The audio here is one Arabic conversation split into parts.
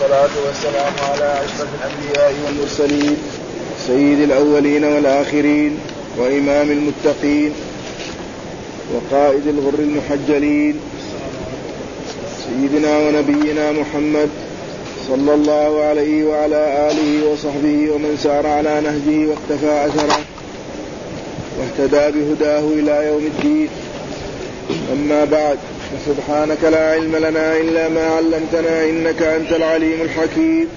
والصلاة والسلام على أشرف الأنبياء والمرسلين سيد الأولين والآخرين وإمام المتقين وقائد الغر المحجلين سيدنا ونبينا محمد صلى الله عليه وعلى آله وصحبه ومن سار على نهجه واقتفى أثره واهتدى بهداه إلى يوم الدين. أما بعد، فسبحانك لا علم لنا إلا ما علمتنا إنك أنت العليم الحكيم.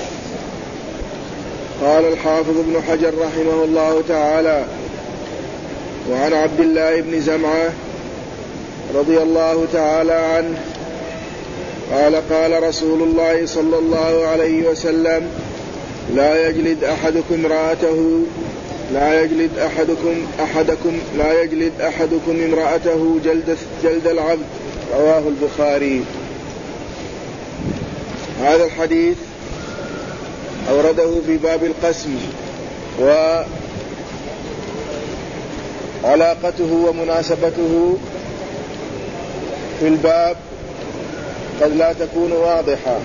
قال الحافظ ابن حجر رحمه الله تعالى: وعن عبد الله بن زمعة رضي الله تعالى عنه قال: قال رسول الله صلى الله عليه وسلم: لا يجلد أحدكم امرأته جلد العبد. رواه البخاري. هذا الحديث أورده في باب القسم، وعلاقته ومناسبته في الباب قد لا تكون واضحة،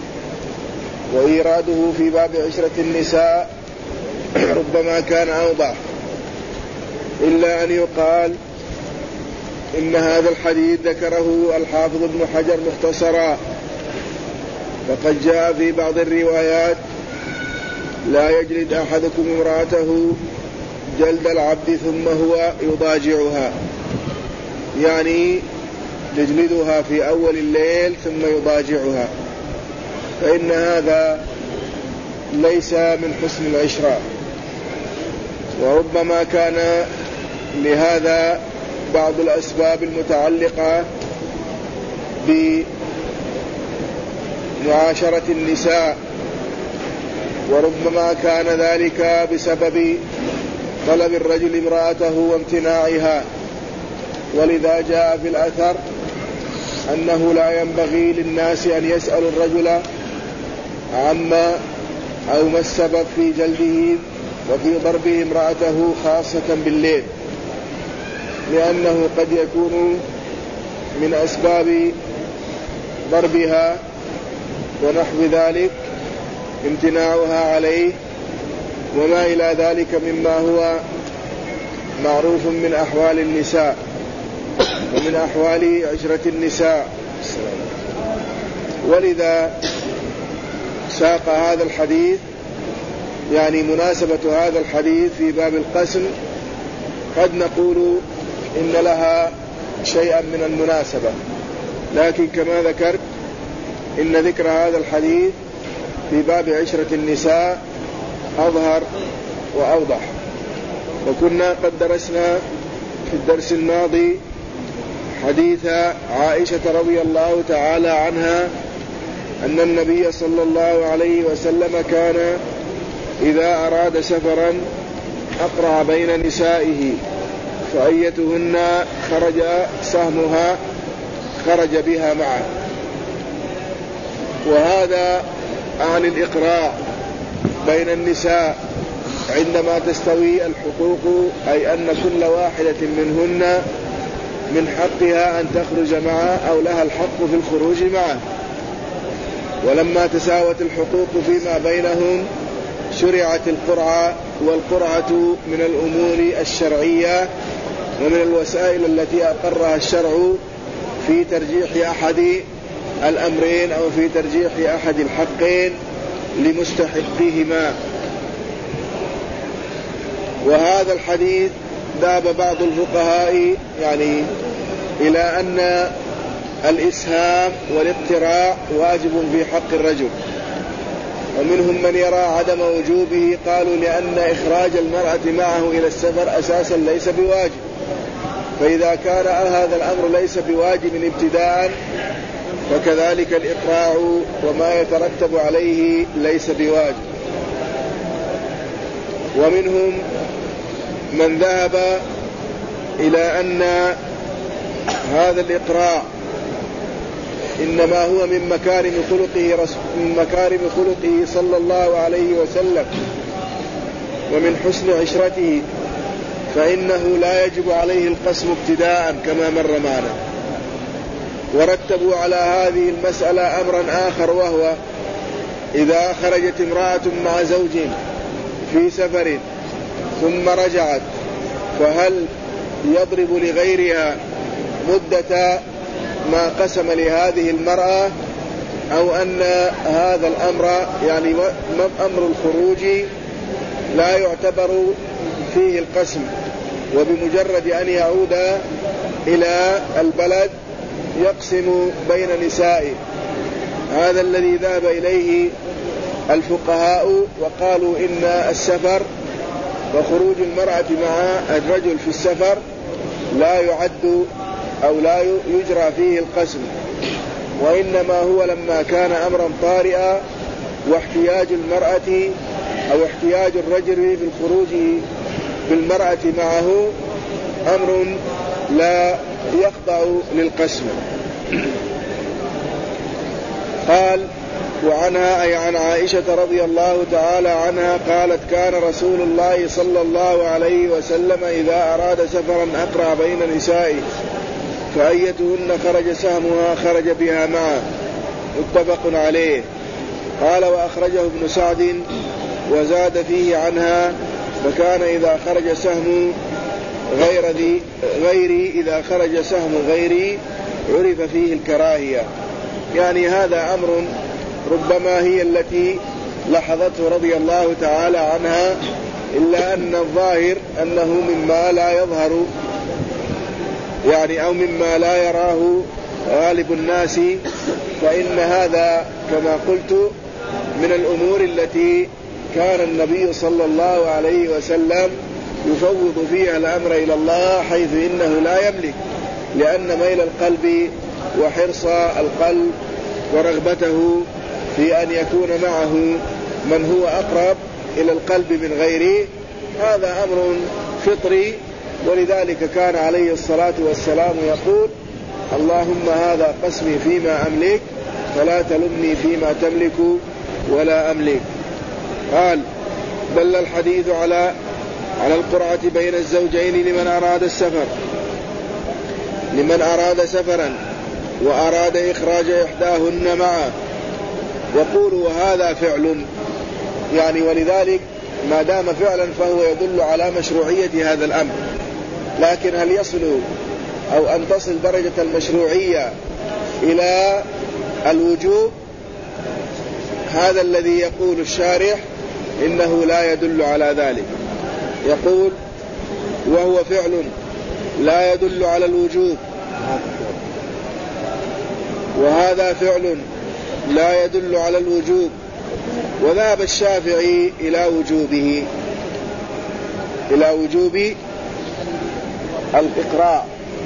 وإيراده في باب عشرة النساء ربما كان أوضح، إلا أن يقال إن هذا الحديث ذكره الحافظ ابن حجر مختصرا، فقد جاء في بعض الروايات: لا يجلد أحدكم امرأته جلد العبد ثم هو يضاجعها، يعني يجلدها في أول الليل ثم يضاجعها، فإن هذا ليس من حسن العشرة، وربما كان لهذا بعض الأسباب المتعلقة بمعاشرة النساء، وربما كان ذلك بسبب طلب الرجل امرأته وامتناعها، ولذا جاء في الأثر أنه لا ينبغي للناس أن يسألوا الرجل عما أو ما السبب في جلده وفي ضربه امرأته خاصة بالليل، لأنه قد يكون من أسباب ضربها ونحو ذلك امتناعها عليه، وما إلى ذلك مما هو معروف من أحوال النساء ومن أحوال عشرة النساء. ولذا ساق هذا الحديث، يعني مناسبة هذا الحديث في باب القسم قد نقول إن لها شيئا من المناسبة، لكن كما ذكرت إن ذكر هذا الحديث في باب عشرة النساء أظهر وأوضح. وكنا قد درسنا في الدرس الماضي حديث عائشة رضي الله تعالى عنها أن النبي صلى الله عليه وسلم كان إذا أراد سفرا أقرع بين نسائه، فأيتهن خرج سهمها خرج بها معه. وهذا عن الإقراع بين النساء عندما تستوي الحقوق، أي أن كل واحدة منهن من حقها أن تخرج معه أو لها الحق في الخروج معه. ولما تساوت الحقوق فيما بينهم شرعت القرعة، والقرعة من الأمور الشرعية ومن الوسائل التي أقرها الشرع في ترجيح أحد الأمرين أو في ترجيح أحد الحقين لمستحقهما. وهذا الحديث ذهب بعض الفقهاء يعني إلى أن الإسهام والاقتراع واجب في حق الرجل، ومنهم من يرى عدم وجوبه، قالوا لأن إخراج المرأة معه إلى السفر أساسا ليس بواجب، فإذا كان هذا الأمر ليس بواجب ابتداء فكذلك الإقراع وما يترتب عليه ليس بواجب. ومنهم من ذهب إلى أن هذا الإقراع إنما هو من مكارم خلقه صلى الله عليه وسلم ومن حسن عشرته، فإنه لا يجب عليه القسم ابتداء كما مر معنا. ورتبوا على هذه المسألة أمرا آخر، وهو إذا خرجت امرأة مع زوج في سفر ثم رجعت فهل يضرب لغيرها مدة ما قسم لهذه المرأة، أو أن هذا الأمر يعني أمر الخروج لا يعتبر فيه القسم، وبمجرد أن يعود إلى البلد يقسم بين نسائه؟ هذا الذي ذهب إليه الفقهاء، وقالوا إن السفر وخروج المرأة مع الرجل في السفر لا يعد أو لا يجرى فيه القسم، وإنما هو لما كان أمرا طارئا واحتياج المرأة أو احتياج الرجل في الخروج بالمرأة معه أمر لا يخضع للقسم. قال: وعنها أي عن عائشة رضي الله تعالى عنها قالت: كان رسول الله صلى الله عليه وسلم إذا أراد سفرا أقرأ بين نسائه فأيتهن خرج سهمها خرج بها معه، متفق عليه. قال: وأخرجه ابن سعد وزاد فيه عنها: فكان إذا خرج سهم غيري إذا خرج سهم غيري عرف فيه الكراهية. يعني هذا أمر ربما هي التي لاحظته رضي الله تعالى عنها، إلا أن الظاهر أنه مما لا يظهر يعني أو مما لا يراه غالب الناس، فإن هذا كما قلت من الأمور التي كان النبي صلى الله عليه وسلم يفوض فيها الأمر إلى الله، حيث إنه لا يملك، لأن ميل القلب وحرص القلب ورغبته في أن يكون معه من هو أقرب إلى القلب من غيره هذا أمر فطري. ولذلك كان عليه الصلاة والسلام يقول: اللهم هذا قسمي فيما أملك فلا تلمني فيما تملك ولا أملك. قال: دل الحديث على القرعة بين الزوجين لمن أراد سفرا وأراد إخراج إحداهن معه. يقول: وهذا فعل، يعني ولذلك ما دام فعلا فهو يدل على مشروعية هذا الأمر. لكن هل يصل أو أن تصل درجة المشروعية إلى الوجوب؟ هذا الذي يقول الشارح إنه لا يدل على ذلك. يقول: وهو فعل لا يدل على الوجوب، وهذا فعل لا يدل على الوجوب. وذهب الشافعي إلى وجوب الإقراء.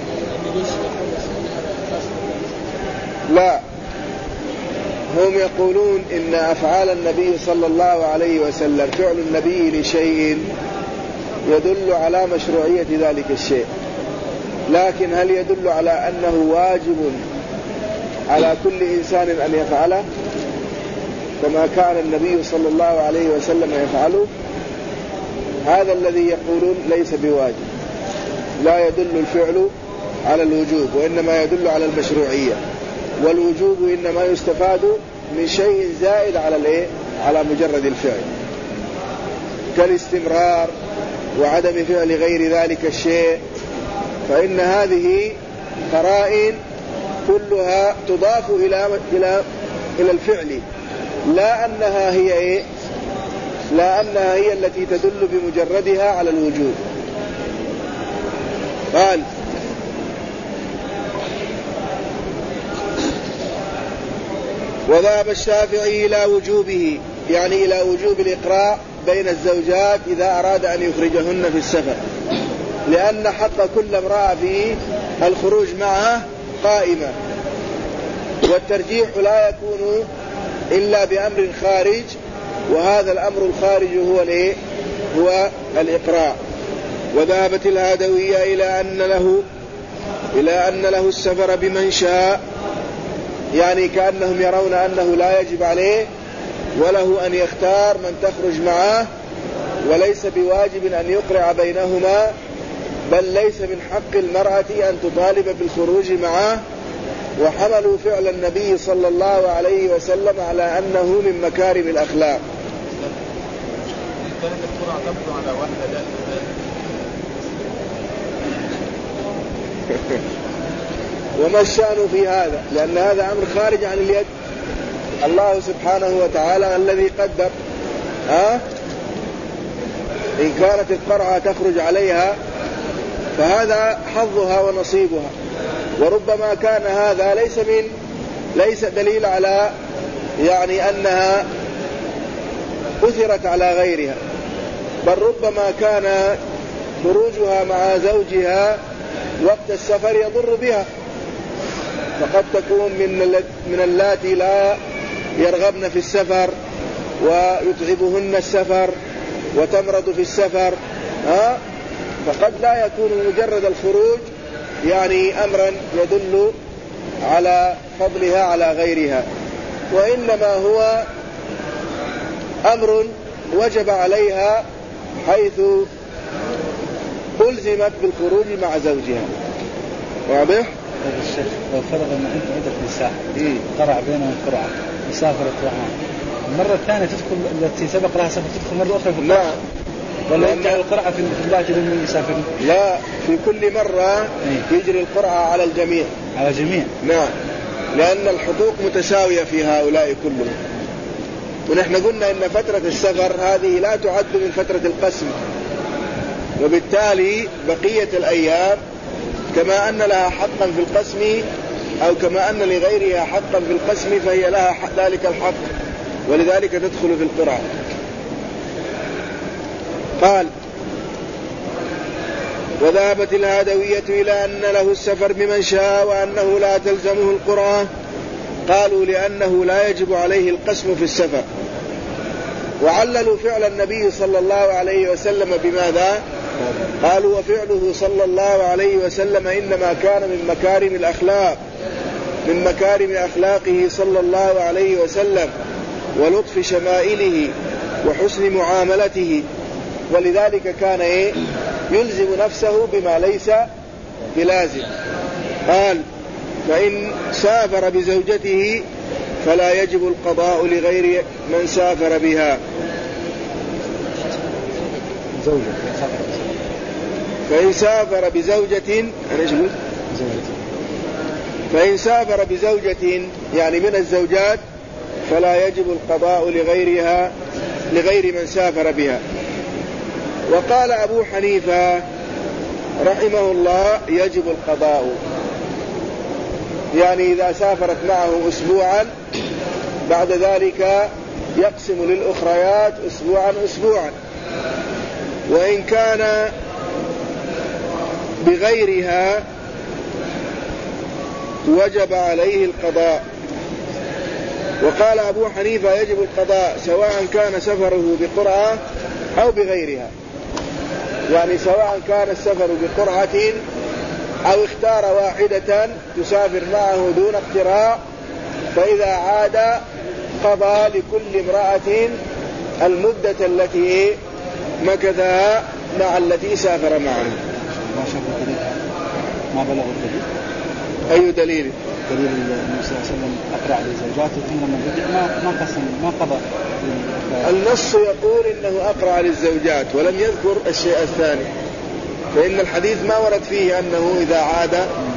لا، هم يقولون إن أفعال النبي صلى الله عليه وسلم فعل النبي لشيء يدل على مشروعية ذلك الشيء، لكن هل يدل على أنه واجب على كل إنسان أن يفعله كما كان النبي صلى الله عليه وسلم يفعله؟ هذا الذي يقولون ليس بواجب، لا يدل الفعل على الوجوب، وإنما يدل على المشروعية، والوجوب إنما يستفاد من شيء زائد على مجرد الفعل، كالاستمرار وعدم فعل غير ذلك الشيء. فإن هذه قرائن كلها تضاف إلى الفعل، لا أنها هي التي تدل بمجردها على الوجوب. قال: وذهب الشافعي إلى وجوبه، يعني إلى وجوب الإقراء بين الزوجات إذا أراد أن يخرجهن في السفر، لأن حق كل امرأة في الخروج معه قائمة، والترجيح لا يكون إلا بأمر خارج، وهذا الأمر الخارج هو الإقراء. وذهبت الهادوية إلى أن له السفر بمن شاء، يعني كأنهم يرون أنه لا يجب عليه وله أن يختار من تخرج معه، وليس بواجب أن يقرع بينهما، بل ليس من حق المرأة أن تطالب بالخروج معه وحملوا فعل النبي صلى الله عليه وسلم على أنه من مكارم الأخلاق. وما الشأن في هذا؟ لأن هذا أمر خارج عن اليد. الله سبحانه وتعالى الذي قدر. إن كانت القرعة تخرج عليها فهذا حظها ونصيبها، وربما كان هذا ليس دليل على يعني أنها أثرت على غيرها، بل ربما كان خروجها مع زوجها وقت السفر يضر بها، فقد تكون من اللاتي لا يرغبن في السفر ويتعبهن السفر وتمرض في السفر، فقد لا يكون مجرد الخروج يعني أمرا يدل على فضلها على غيرها، وإنما هو أمر وجب عليها حيث ألزمت بالخروج مع زوجها. واضح؟ الشيخ لو فرض أن أنت عندك نساء قرع بينهم قرعة مسافرة معها، المرة الثانية تدخل التي سبق لها سفر تدخل مرة أخرى في القرعة؟ لا، ولا يجعل القرعة في الله جل يسافر؟ لا، في كل مرة يجري القرعة على الجميع. على الجميع؟ نعم، لأن الحقوق متساوية في هؤلاء كلهم. ونحن قلنا إن فترة السفر هذه لا تعد من فترة القسم، وبالتالي بقية الأيام كما أن لها حقا في القسم أو كما أن لغيرها حقا في القسم فهي لها ذلك الحق، ولذلك تدخل في القرعة. قال: وذهبت الهادوية إلى أن له السفر بمن شاء وأنه لا تلزمه القرعة. قالوا لأنه لا يجب عليه القسم في السفر. وعللوا فعل النبي صلى الله عليه وسلم بماذا؟ قالوا: وفعله صلى الله عليه وسلم إنما كان من مكارم الأخلاق، من مكارم أخلاقه صلى الله عليه وسلم ولطف شمائله وحسن معاملته، ولذلك كان يلزم نفسه بما ليس بلازم. قال: فإن سافر بزوجته فلا يجب القضاء لغير من سافر بها. فإن سافر بزوجة فإن سافر بزوجة يعني من الزوجات فلا يجب القضاء لغير من سافر بها. وقال أبو حنيفة رحمه الله: يجب القضاء، يعني إذا سافرت معه أسبوعا بعد ذلك يقسم للأخريات أسبوعا. وإن كان بغيرها وجب عليه القضاء. وقال أبو حنيفة: يجب القضاء سواء كان سفره بقرعة أو بغيرها، يعني سواء كان السفر بقرعة أو اختار واحدة تسافر معه دون اقتراء، فإذا عاد قضى لكل امرأة المدة التي مكثها مع التي سافر معه. ما بلغ الدليل. أي دليل؟ دليل النبي صلى الله عليه وسلم أقرع لزوجاته ثم لما رجع ما قسم ما قضى. النص يقول إنه أقرع للزوجات ولم يذكر الشيء الثاني، فإن الحديث ما ورد فيه أنه إذا عاد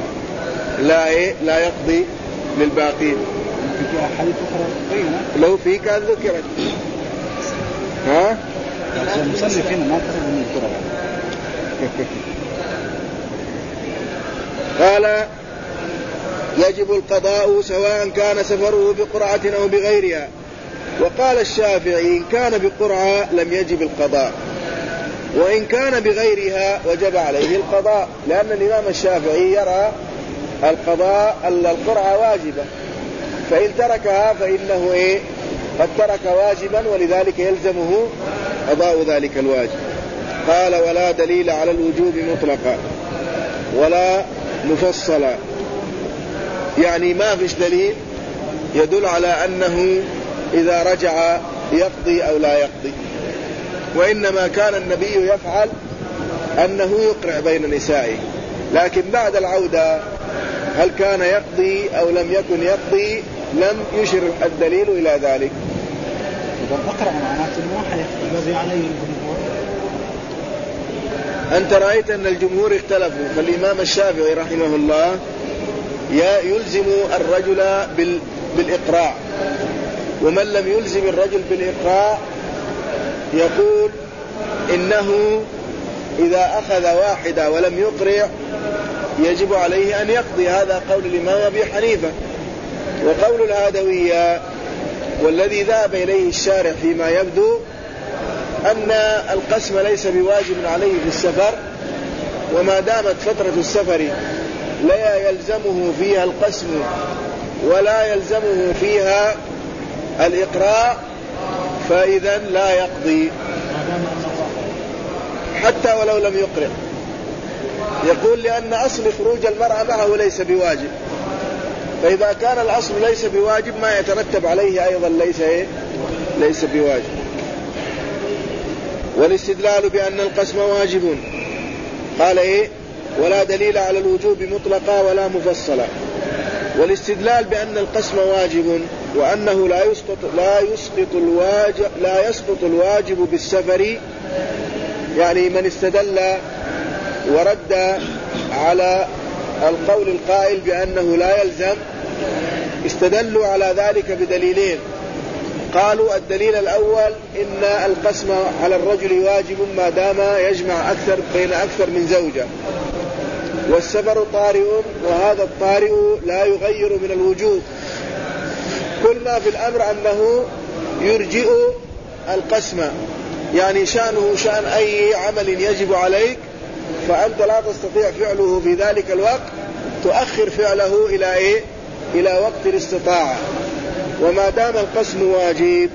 لا يقضي للباقين. في أحاديث أخرى بينة لو في كان ذكرت. المصنف هنا ما قصد من القرعة. قال: يجب القضاء سواء كان سفره بقرعة أو بغيرها. وقال الشافعي: إن كان بقرعة لم يجب القضاء، وإن كان بغيرها وجب عليه القضاء، لأن الإمام الشافعي يرى القرعة واجبة، فإن تركها فإنه قد ترك واجبا ولذلك يلزمه قضاء ذلك الواجب. قال: ولا دليل على الوجوب مطلقا ولا مفصلا، يعني ما فيش دليل يدل على أنه إذا رجع يقضي أو لا يقضي، وإنما كان النبي يفعل أنه يقرع بين نسائه، لكن بعد العودة هل كان يقضي أو لم يكن يقضي لم يشر الدليل إلى ذلك. أقرأ معناته واحد الذي عليه الجمهور. أنت رأيت أن الجمهور اختلفوا، فالإمام الشافعي رحمه الله يلزم الرجل بالإقراع، ومن لم يلزم الرجل بالإقراع يقول إنه إذا أخذ واحدة ولم يقرع يجب عليه أن يقضي. هذا قول الإمام أبي حنيفة. وقول الهادوية والذي ذهب إليه الشارع فيما يبدو أن القسم ليس بواجب عليه في السفر، وما دامت فترة السفر لا يلزمه فيها القسم ولا يلزمه فيها الإقراء فإذا لا يقضي حتى ولو لم يقرأ. يقول لأن أصل خروج المرأة معه ليس بواجب، فإذا كان الأصل ليس بواجب ما يترتب عليه أيضا ليس بواجب. والاستدلال بأن القسم واجب قال ولا دليل على الوجوب مطلقا ولا مفصلا. والاستدلال بأن القسم واجب وأنه لا يسقط الواجب بالسفر، يعني من استدل ورد على القول القائل بأنه لا يلزم استدلوا على ذلك بدليلين. قالوا الدليل الأول إن القسم على الرجل واجب ما دام يجمع بين أكثر من زوجة، والسفر طارئ وهذا الطارئ لا يغير من الوجوب. كل ما في الأمر أنه يرجئ القسم، يعني شأنه شأن أي عمل يجب عليك فأنت لا تستطيع فعله في ذلك الوقت، تؤخر فعله إلى وقت الاستطاعة. وما دام القسم واجب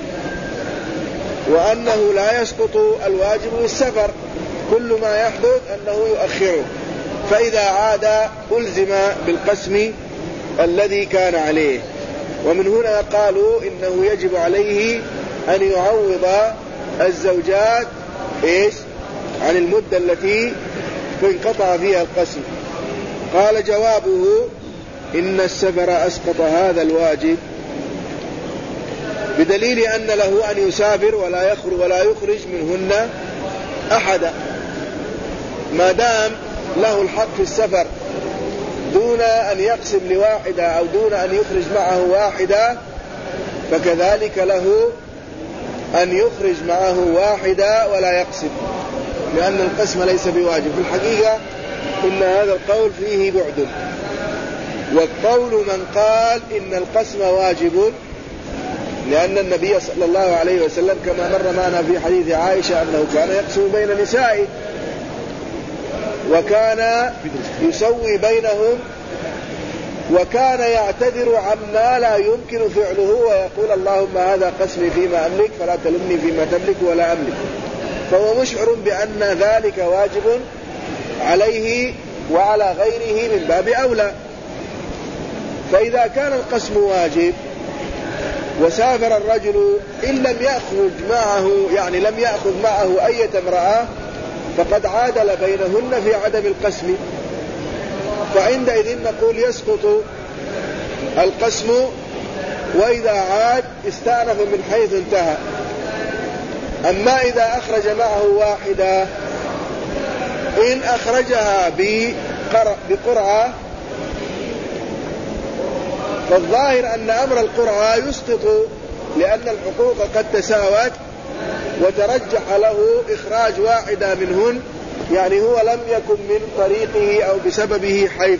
وأنه لا يسقط الواجب بالسفر، كل ما يحدث أنه يؤخره، فإذا عاد ألزم بالقسم الذي كان عليه. ومن هنا قالوا إنه يجب عليه أن يعوض الزوجات عن المدة التي انقطع فيها القسم. قال جوابه إن السفر أسقط هذا الواجب بدليل أن له أن يسافر ولا يخرج منهن أحدا، ما دام له الحق في السفر دون أن يقسم لواحدة أو دون أن يخرج معه واحدة، فكذلك له أن يخرج معه واحدة ولا يقسم، لأن القسم ليس بواجب. في الحقيقة إن هذا القول فيه بعد، والقول من قال إن القسم واجب لأن النبي صلى الله عليه وسلم كما مر معنا في حديث عائشة أنه كان يقسم بين نسائه وكان يسوي بينهم، وكان يعتذر عما لا يمكن فعله ويقول اللهم هذا قسمي فيما أملك فلا تلمني فيما تملك ولا أملك، فهو مشعر بأن ذلك واجب عليه وعلى غيره من باب أولى. فإذا كان القسم واجب وسافر الرجل إن لم يخرج معه، يعني لم يأخذ معه أي امرأة، فقد عادل بينهن في عدم القسم، فعندئذ نقول يسقط القسم، وإذا عاد استأنف من حيث انتهى. أما إذا أخرج معه واحدة إن أخرجها بقرعة فالظاهر أن أمر القرعة يسقط، لأن الحقوق قد تساوت وترجح له إخراج واحدة منهن، يعني هو لم يكن من طريقه أو بسببه حيف،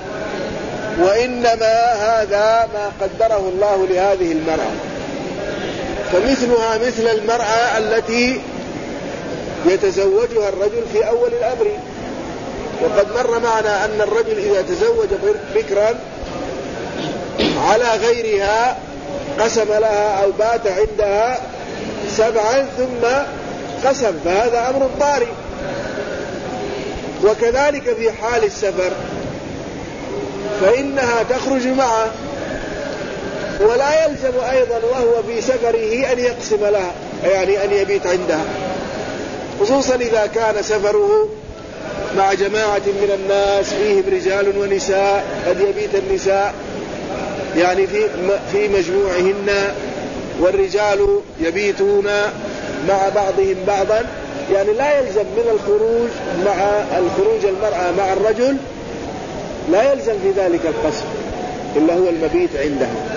وإنما هذا ما قدره الله لهذه المرأة. فمثلها مثل المرأة التي يتزوجها الرجل في أول الأمر، وقد مر معنا أن الرجل إذا تزوج بكرا على غيرها قسم لها أو بات عندها 7 ثم قسم، فهذا أمر طارئ. وكذلك في حال السفر فإنها تخرج معه ولا يلزم أيضا وهو في سفره أن يقسم لها، يعني أن يبيت عندها، خصوصا إذا كان سفره مع جماعة من الناس فيهم رجال ونساء، قد يبيت النساء يعني في مجموعهن، والرجال يبيتون مع بعضهم بعضا، يعني لا يلزم من الخروج المرأة مع الرجل لا يلزم في ذلك القصر إلا هو المبيت عندها.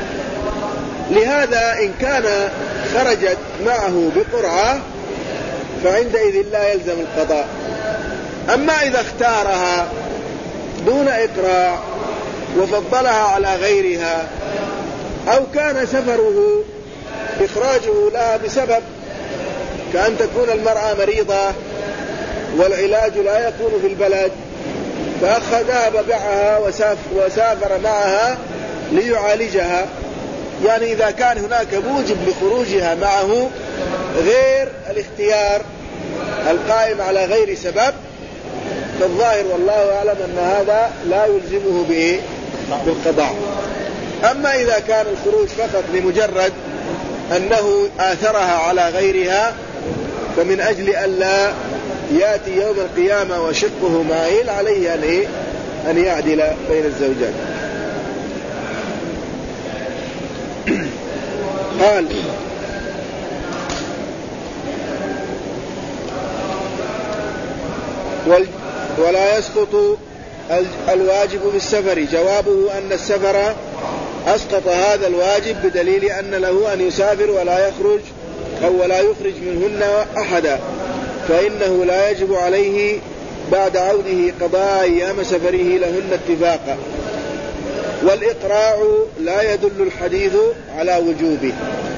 لهذا إن كان خرجت معه بقرعة فعندئذ لا يلزم القضاء. أما إذا اختارها دون إقراع وفضلها على غيرها، أو كان سفره إخراجه لها بسبب كأن تكون المرأة مريضة والعلاج لا يكون في البلد، فذهب معها وسافر معها ليعالجها، يعني إذا كان هناك موجب لخروجها معه غير الاختيار القائم على غير سبب، فالظاهر والله أعلم أن هذا لا يلزمه بالقضاء. أما إذا كان الخروج فقط لمجرد أنه آثرها على غيرها، فمن أجل أن لا يأتي يوم القيامة وشقه مائل عليه أن يعدل بين الزوجات. قال ولا يسقط الواجب بالسفر. جوابه أن السفر أسقط هذا الواجب بدليل أن له أن يسافر ولا يخرج أو ولا يخرج منهن أحدا، فإنه لا يجب عليه بعد عوده قضاء أيام سفره لهن اتفاقا. والإقراع لا يدل الحديث على وجوبه.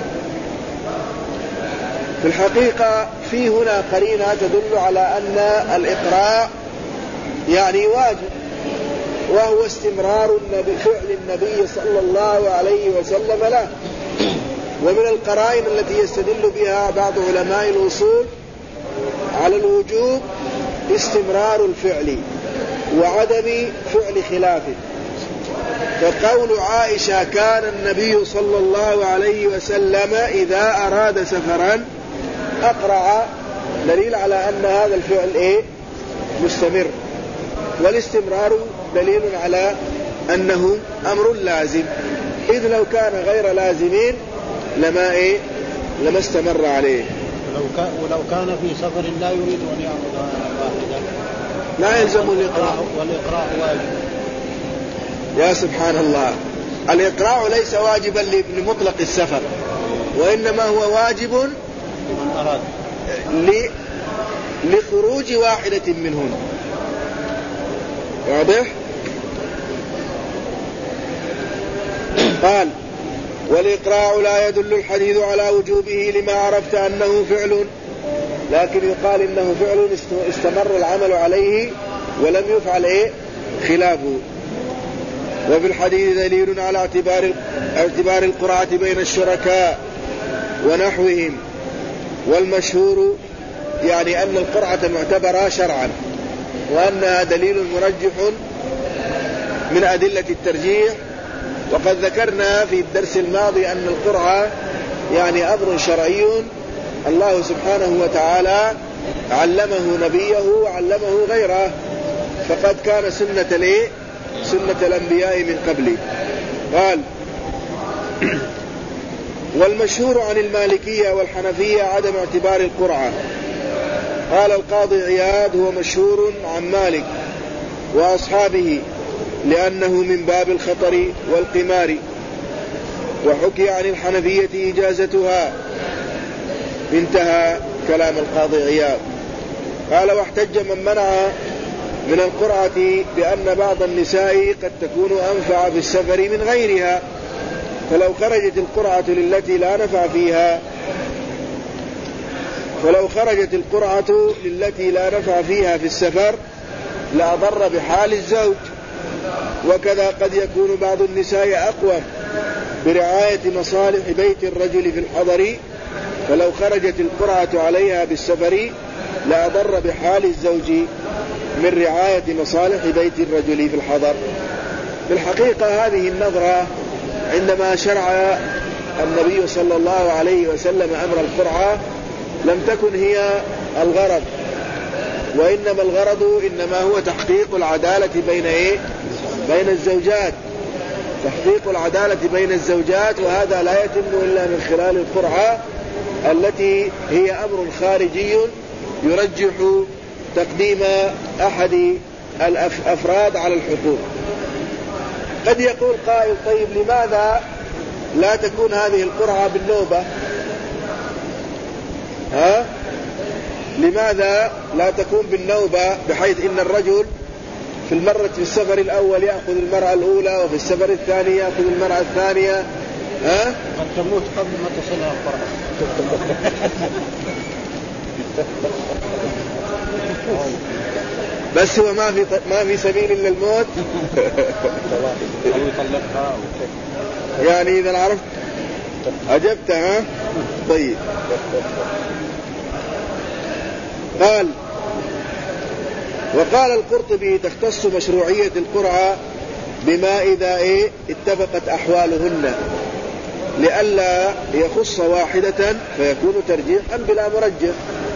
في الحقيقة في هنا قرينة تدل على أن الإقراع يعني واجب، وهو استمرار فعل النبي صلى الله عليه وسلم له. ومن القرائن التي يستدل بها بعض علماء الأصول على الوجوب استمرار الفعل وعدم فعل خلافه. فقول عائشة كان النبي صلى الله عليه وسلم إذا أراد سفرا أقرع، دليل على أن هذا الفعل مستمر، والاستمرار دليل على أنه أمر لازم، إذ لو كان غير لازمين لما استمر عليه. ولو كان في سفر لا يريد أن يأخذ واحدا لا يلزم الإقراع، والإقراع واجب. يا سبحان الله، الإقراع ليس واجبا لمطلق السفر، وإنما هو واجب من أراد لخروج واحدة منهن. واضح؟ قال والإقراع لا يدل الحديث على وجوبه لما عرفت أنه فعل، لكن يقال إنه فعل استمر العمل عليه ولم يفعل خلافه. وفي الحديث دليل على اعتبار القرعة بين الشركاء ونحوهم، والمشهور يعني أن القرعة معتبرة شرعا، وأنها دليل مرجح من أدلة الترجيح. وقد ذكرنا في الدرس الماضي أن القرعة يعني أمر شرعي الله سبحانه وتعالى علمه نبيه وعلمه غيره، فقد كان سنة الأنبياء من قبل. قال والمشهور عن المالكية والحنفية عدم اعتبار القرعة. قال القاضي عياض هو مشهور عن مالك وأصحابه لأنه من باب الخطر والقمار، وحكي عن الحنفية إجازتها. انتهى كلام القاضي عياض. قال واحتج من منع من القرعة بأن بعض النساء قد تكون أنفع في السفر من غيرها، فلو خرجت القرعة للتي لا نفع فيها في السفر لأضر بحال الزوج. وكذا قد يكون بعض النساء أقوى برعاية مصالح بيت الرجل في الحضر، فلو خرجت القرعة عليها بالسفر لأضر بحال الزوج من رعاية مصالح بيت الرجل في الحضر. في الحقيقة هذه النظرة عندما شرع النبي صلى الله عليه وسلم أمر القرعة لم تكن هي الغرض، وإنما الغرض إنما هو تحقيق العدالة بين الزوجات، تحقيق العدالة بين الزوجات، وهذا لا يتم إلا من خلال القرعة التي هي أمر خارجي يرجح تقديم أحد الأفراد على الحقوق. قد يقول قائل طيب لماذا لا تكون هذه القرعة بالنوبة؟ لماذا لا تكون بالنوبة بحيث إن الرجل في السفر الأول يأخذ المرأة الأولى وفي السفر الثاني يأخذ المرأة الثانية؟ قد تموت قبل ما تصلها القرعة. بس هو ما في سبيل إلا الموت. يعني إذا عرفت أجبت. طيب. قال وقال القرطبي تختص مشروعية القرعة بما إذا اتفقت أحوالهن لئلا يخص واحدة فيكون ترجيحا بلا مرجح.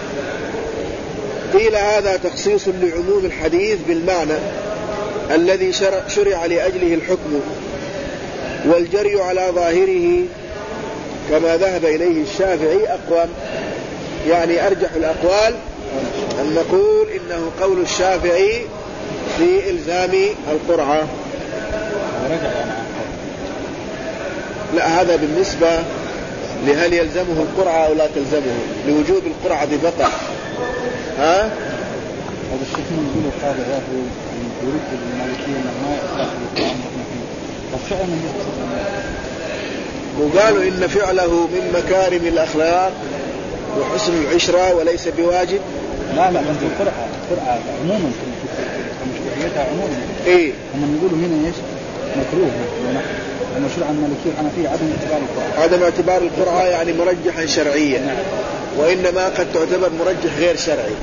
قيل هذا تخصيص لعموم الحديث بالمعنى الذي شرع لأجله الحكم، والجري على ظاهره كما ذهب إليه الشافعي أقوم. يعني أرجح الأقوال أن نقول إنه قول الشافعي في إلزام القرعة. لا، هذا بالنسبة لهل يلزمه القرعة أو لا تلزمه، لوجوب القرعة فقط. هذا الشيخ من يقول القاضي هو يريد المالكية ما يأخذ وقالوا إن فعله من مكارم الأخلاق وحسن العشرة وليس بواجب. لا بس القرعة عموما مشروعيتها عموما. هم يقولوا هنا ايش مكروه المشروع المالكي الحنفية عدم اعتبار القرعة يعني مرجحا شرعيا. وإنما قد تعتبر مرجح غير شرعي.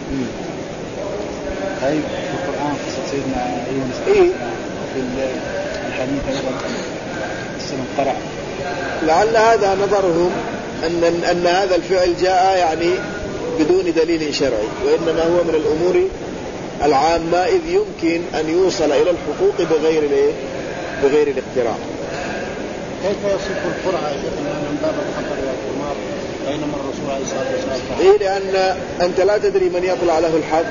طيب في القرآن قصة سيدنا يونس في الحديث أيضا السلام قرع. لعل هذا نظرهم أن هذا الفعل جاء يعني بدون دليل شرعي، وإنما هو من الأمور العامة إذ يمكن أن يوصل إلى الحقوق بغير الاقتراع. كيف يصف القرعة يا شيخ من باب الخطر والقمار بينما الرسول عليه الصلاة والسلام؟ لأن أنت لا تدري من يطلع له الحظ،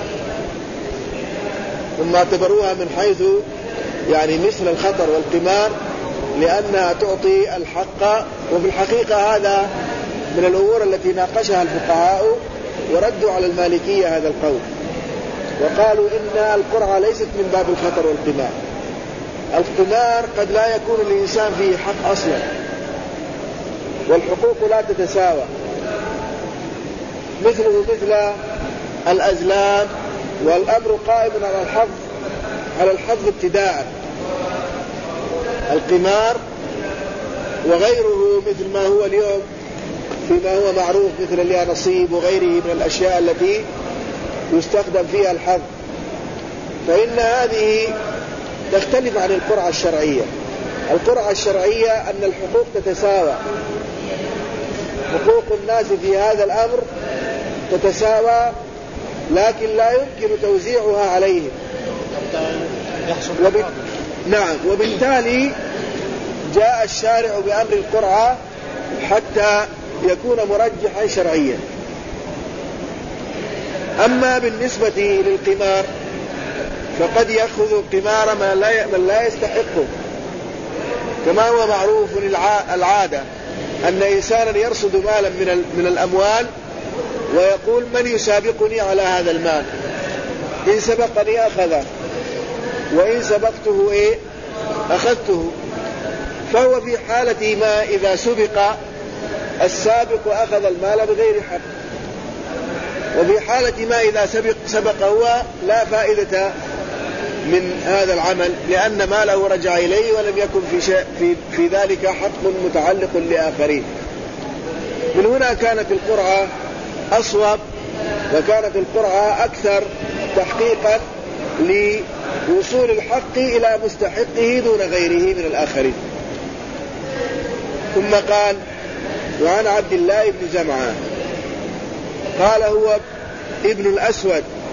ثم اعتبروها من حيث يعني مثل الخطر والقمار لأنها تعطي الحق. وفي الحقيقة هذا من الأمور التي ناقشها الفقهاء وردوا على المالكية هذا القول، وقالوا إن القرعة ليست من باب الخطر والقمار. القمار قد لا يكون الإنسان فيه حق أصلا، والحقوق لا تتساوى، مثله مثل الأزلام، والأمر قائم على الحظ ابتداء. القمار وغيره مثل ما هو اليوم فيما هو معروف مثل اليانصيب وغيره من الأشياء التي يستخدم فيها الحظ، فإن هذه تختلف عن القرعة الشرعية. القرعة الشرعية أن الحقوق تتساوى، حقوق الناس في هذا الأمر تتساوى، لكن لا يمكن توزيعها عليهم. نعم، وبالتالي جاء الشارع بأمر القرعة حتى يكون مرجحا شرعيا. أما بالنسبة للقمار فقد يأخذ القمار من لا يستحقه، كما هو معروف العادة أن إنسانا يرصد مالا من الأموال ويقول من يسابقني على هذا المال، إن سبقني أخذه وإن سبقته أخذته. فهو في حالة ما إذا سبق السابق أخذ المال بغير حق، وفي حالة ما إذا سبق هو لا فائدة من هذا العمل لأن ماله رجع إليه ولم يكن في ذلك حق متعلق لآخرين. من هنا كانت القرعة أصوب، وكانت القرعة أكثر تحقيقا لوصول الحق إلى مستحقه دون غيره من الآخرين. ثم قال وعن عبد الله بن زمعة قال هو ابن الأسود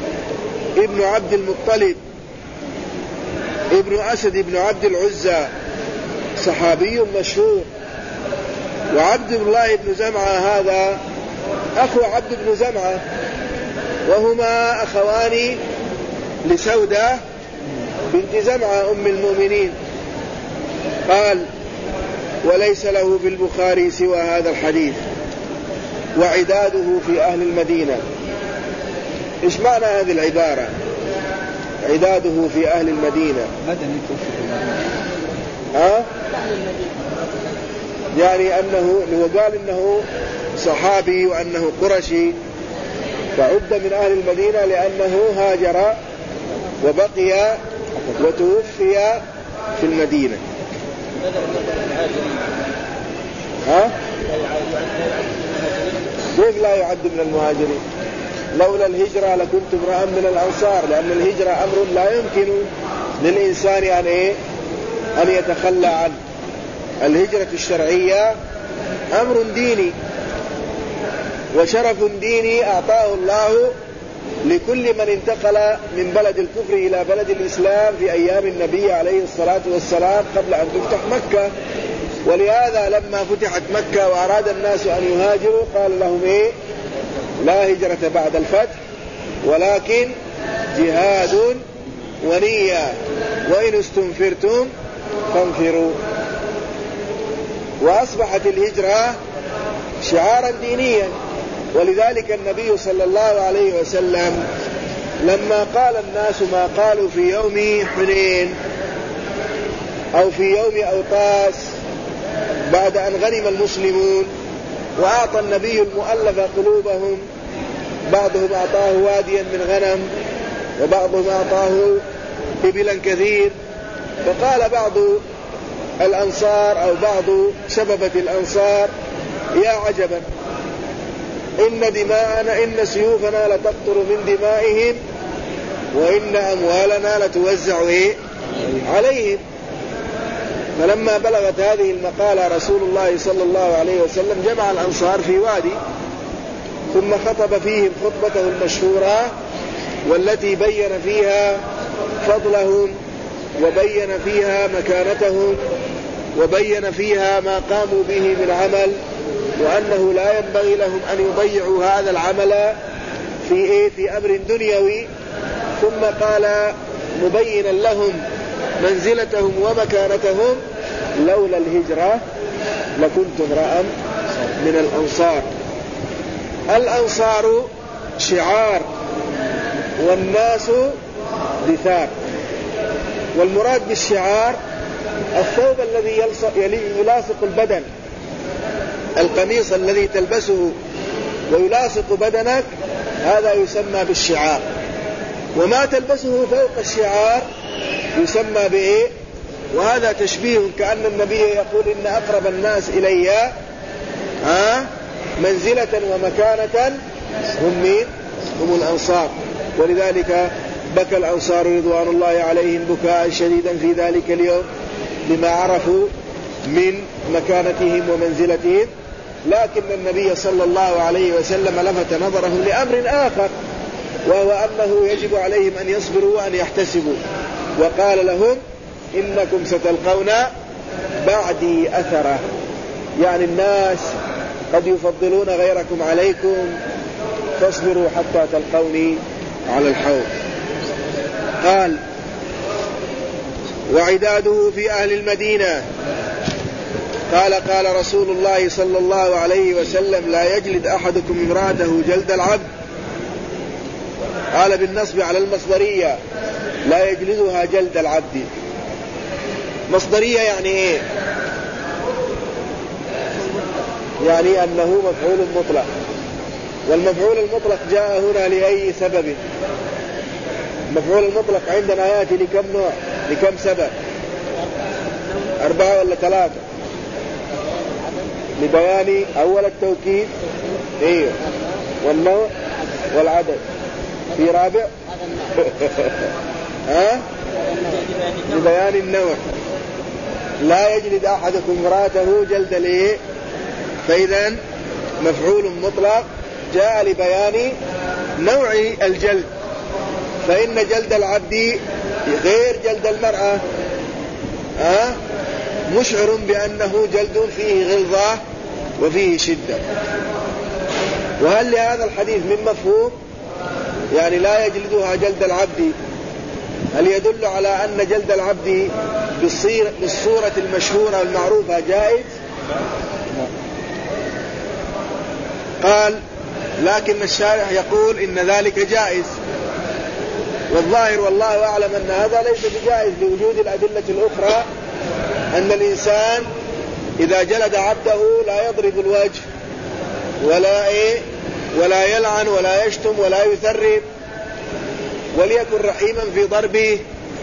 ابن عبد المطلب ابن أسد ابن عبد العزى صحابي مشهور. وعبد الله بن زمعة هذا أخو عبد بن زمعة، وهما أخوان لسودة بنت زمعة أم المؤمنين. قال: وليس له بالبخاري سوى هذا الحديث وعداده في أهل المدينة. إيش معنى هذه العبارة عداده في أهل المدينة؟ يعني أنه وقال إنه صحابي وأنه قرشي، فعد من أهل المدينة لأنه هاجر وبقي وتوفي في المدينة. كيف لا يعد من المهاجرين؟ لولا الهجرة لكنت امرأ من الأنصار، لأن الهجرة أمر لا يمكن للإنسان أن يتخلى عنه. الهجرة الشرعية أمر ديني وشرف ديني أعطاه الله لكل من انتقل من بلد الكفر إلى بلد الإسلام في أيام النبي عليه الصلاة والسلام قبل أن تفتح مكة. ولهذا لما فتحت مكة وأراد الناس أن يهاجروا قال لهم لا هجرة بعد الفتح ولكن جهاد ونية وإن استنفرتم فانفروا. وأصبحت الهجرة شعارا دينيا. ولذلك النبي صلى الله عليه وسلم لما قال الناس ما قالوا في يوم حنين أو في يوم أوطاس بعد أن غنم المسلمون وأعطى النبي المؤلف قلوبهم، بعضهم أعطاه واديا من غنم وبعضهم أعطاه إبلا كثير، فقال بعض الأنصار أو بعض شببة الأنصار: يا عجبا، إن دماءنا إن سيوفنا لتقطر من دمائهم وإن أموالنا لتوزع عليهم. فلما بلغت هذه المقالة رسول الله صلى الله عليه وسلم جمع الأنصار في وادي ثم خطب فيهم خطبته المشهورة والتي بين فيها فضلهم وبين فيها مكانتهم وبين فيها ما قاموا به من عمل، وأنه لا ينبغي لهم أن يضيعوا هذا العمل في أمر دنيوي. ثم قال مبينا لهم منزلتهم ومكانتهم: لولا الهجرة لكنت امرأ من الأنصار. الأنصار شعار والناس دثار، والمراد بالشعار الثوب الذي يلاصق البدن، القميص الذي تلبسه ويلاصق بدنك، هذا يسمى بالشعار. وما تلبسه فوق الشعار يسمى بإيه؟ وهذا تشبيه كأن النبي يقول: إن أقرب الناس إلي منزلة ومكانة هم الأنصار. ولذلك بكى الأنصار رضوان الله عليهم بكاء شديدا في ذلك اليوم لما عرفوا من مكانتهم ومنزلتهم. لكن النبي صلى الله عليه وسلم لفت نظرهم لأمر آخر، وهو أنه يجب عليهم أن يصبروا وأن يحتسبوا، وقال لهم: إنكم ستلقون بعدي أثرة، يعني الناس قد يفضلون غيركم عليكم، فاصبروا حتى تلقوني على الحوض. قال: وعداده في أهل المدينة. قال رسول الله صلى الله عليه وسلم: لا يجلد أحدكم امرأته جلد العبد. قال بالنصب على المصدرية: لا يجلدها جلد العبد. مصدرية يعني إيه؟ يعني أنه مفعول مطلق، والمفعول المطلق جاء هنا لأي سبب؟ المفعول المطلق عندنا يأتي لكم نوع، لكم سبب؟ 4 ولا 3؟ لبيان أول التوكيد والنوع والعدد. في رابع لبيان النوع. لا يجلد أحدكم امرأته جلد ليه؟ فإذا مفعول مطلق جاء لبيان نوع الجلد. فإن جلد العبد غير جلد المرأة مشعر بأنه جلد فيه غلظة وفيه شدة. وهل لهذا الحديث من مفهوم؟ يعني لا يجلدها جلد العبد، هل يدل على أن جلد العبد بالصورة المشهورة المعروفة جائز؟ قال لكن الشارح يقول إن ذلك جائز، والظاهر والله أعلم أن هذا ليس بجائز لوجود الأدلة الأخرى أن الإنسان إذا جلد عبده لا يضرب الوجه ولا يلعن ولا يشتم ولا يثرب، وليكن رحيما في ضربه.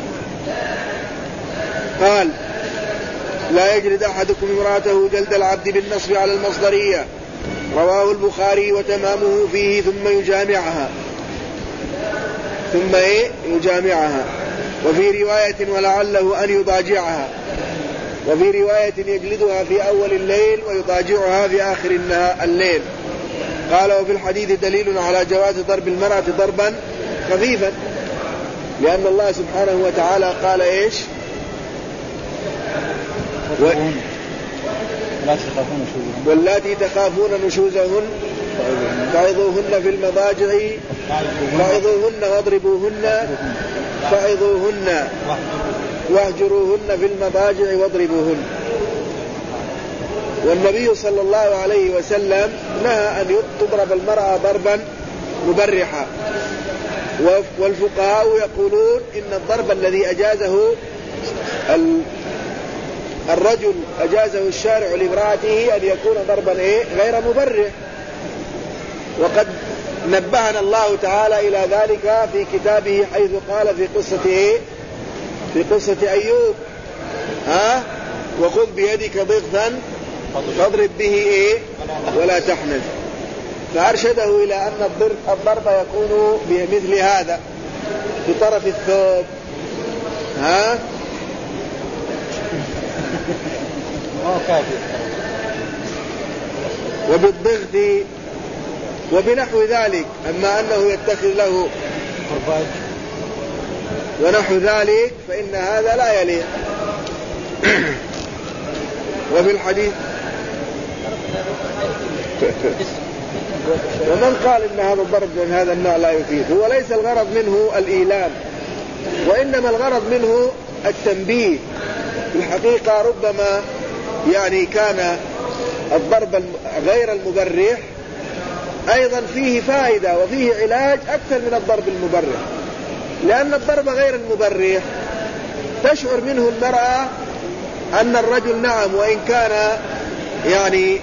قال لا يجلد أحدكم امرأته جلد العبد بالنصب على المصدرية، رواه البخاري وتمامه فيه ثم يجامعها وفي رواية ولعله أن يضاجعها، وفي رواية يجلدها في أول الليل ويضاجعها في آخر الليل. قال وفي الحديث دليل على جواز ضرب المرأة ضربا خفيفا، لأن الله سبحانه وتعالى قال إيش؟ واللاتي تخافون نشوزهن فعظوهن في المضاجع فعظوهن واضربوهن فعظوهن واهجروهن في المضاجع واضربوهن. والنبي صلى الله عليه وسلم نهى أن تضرب المرأة ضربا مبرحا، والفقهاء يقولون إن الضرب الذي أجازه الرجل أجازه الشارع لامرأته أن يكون ضربا غير مبرح، وقد نبهنا الله تعالى إلى ذلك في كتابه حيث قال في قصة أيوب وخذ بيدك ضغثا فاضرب به ولا تحنث، فأرشده إلى أن الضرب يكون بمثل هذا بطرف الثوب وبالضغط وبنحو ذلك. أما أنه يتخذ له ونحو ذلك فإن هذا لا يليق. وفي الحديث ومن قال إن هذا الضرب من هذا النوع لا يفيد، هو ليس الغرض منه الإيلام، وإنما الغرض منه التنبيه. في الحقيقة ربما يعني كان الضرب غير المبرح أيضا فيه فائدة وفيه علاج أكثر من الضرب المبرح، لأن الضرب غير المبرح تشعر منه المرأة أن الرجل نعم وإن كان يعني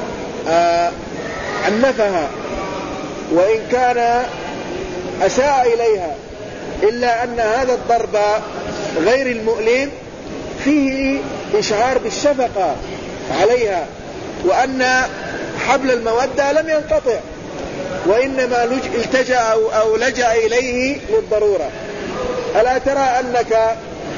عنفها وإن كان أساء إليها، إلا أن هذا الضرب غير المؤلم فيه إشعار بالشفقة عليها، وأن حبل المودة لم ينقطع، وإنما التجأ أو لجأ إليه للضرورة. ألا ترى أنك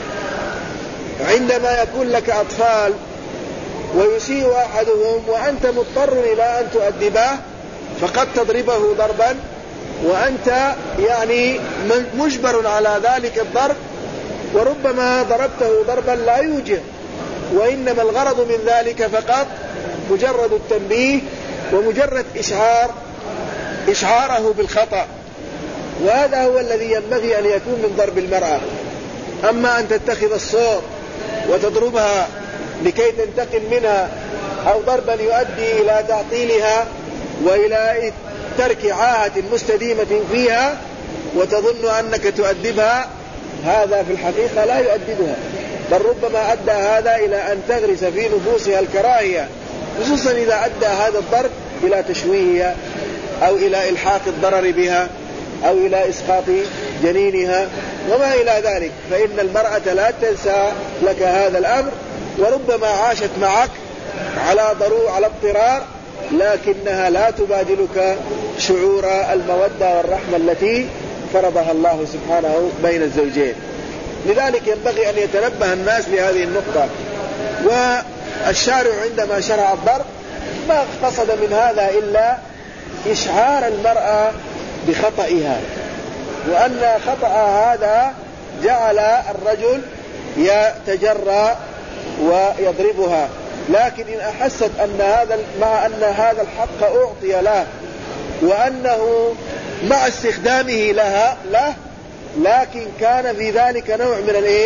عندما يكون لك أطفال ويسيء أحدهم وأنت مضطر إلى أن تؤدبه فقد تضربه ضربا وأنت يعني مجبر على ذلك الضرب، وربما ضربته ضربا لا يوجع، وإنما الغرض من ذلك فقط مجرد التنبيه ومجرد إشعاره بالخطأ، وهذا هو الذي ينبغي أن يكون من ضرب المرأة. أما أن تتخذ الصوت وتضربها لكي تنتقم منها، أو ضربا يؤدي إلى تعطيلها وإلى ترك عاهة مستديمة فيها وتظن أنك تؤدبها، هذا في الحقيقة لا يؤدبها، بل ربما أدى هذا إلى أن تغرس في نفوسها الكراهية، خصوصا إذا أدى هذا الضرب إلى تشويهها أو إلى إلحاق الضرر بها أو إلى إسقاط جنينها وما إلى ذلك. فإن المرأة لا تنسى لك هذا الأمر، وربما عاشت معك على اضطرار، لكنها لا تبادلك شعور المودة والرحمة التي فرضها الله سبحانه بين الزوجين. لذلك ينبغي أن يتنبه الناس لهذه النقطة. والشارع عندما شرع الضرب ما قصد من هذا إلا إشعار المرأة بخطئها وأن خطأ هذا جعل الرجل يتجرأ ويضربها. لكن إن أحست أن مع أن هذا الحق أعطي له وأنه مع استخدامه له لكن كان في ذلك نوع من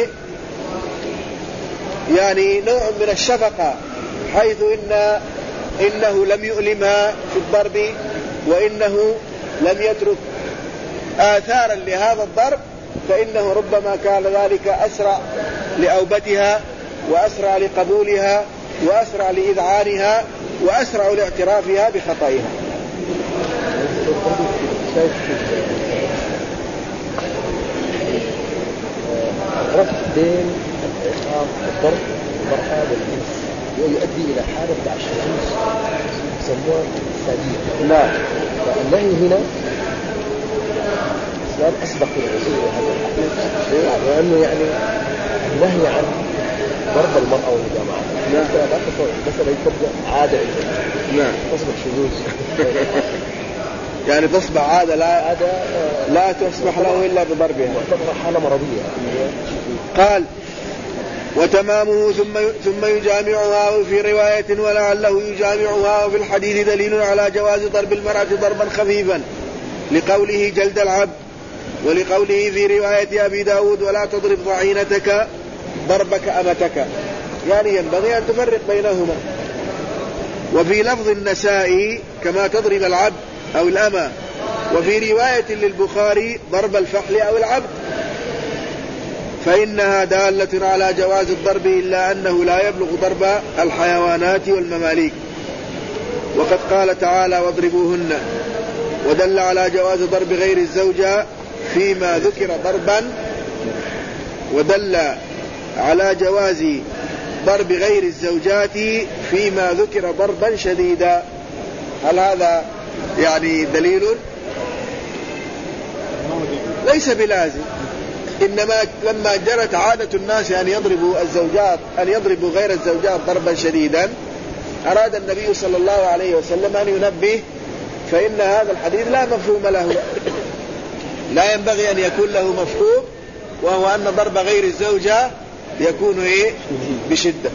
يعني نوع من الشفقة، حيث إنه لم يؤلمها في الضرب وإنه لم يترك آثارا لهذا الضرب، فإنه ربما كان ذلك أسرع لأوبتها وأسرع لقبولها وأسرع لإذعانها وأسرع لاعترافها بخطئها. ربط بين العقاب والضرب والمرأة والجنس ويؤدي إلى حالة داعش الجنس يسموها السادية. لا، فالنهي هنا الإسلام أسبق الرسول هذا لأنه يعني النهي عن ضرب المرأة والمجامعة مثلا تبدأ عادة تصبح شذوذ يعني تصبح عادة لا تسمح له إلا بضربها، تعتبر حالة مرضية. قال وتمامه ثم يجامعها، وفي رواية ولعله يجامعها، وفي الحديث دليل على جواز ضرب المرأة ضربا خفيفا لقوله جلد العبد، ولقوله في رواية أبي داود ولا تضرب ضعينتك ضربك أمتك، يعني ينبغي أن تفرق بينهما. وفي لفظ النسائي كما تضرب العبد أو الأمة، وفي رواية للبخاري ضرب الفحل أو العبد، فإنها دالة على جواز الضرب إلا أنه لا يبلغ ضرب الحيوانات والمماليك. وقد قال تعالى واضربوهن، ودل على جواز ضرب غير الزوجة فيما ذكر ضربا، ودل على جواز ضرب غير الزوجات فيما ذكر ضربا شديدا. هل هذا يعني دليل؟ ليس بلازم، إنما لما جرت عادة الناس أن يضربوا غير الزوجات ضربا شديدا، أراد النبي صلى الله عليه وسلم أن ينبه، فإن هذا الحديث لا مفهوم له، لا ينبغي أن يكون له مفهوم، وهو أن ضرب غير الزوجة يكون بشدة.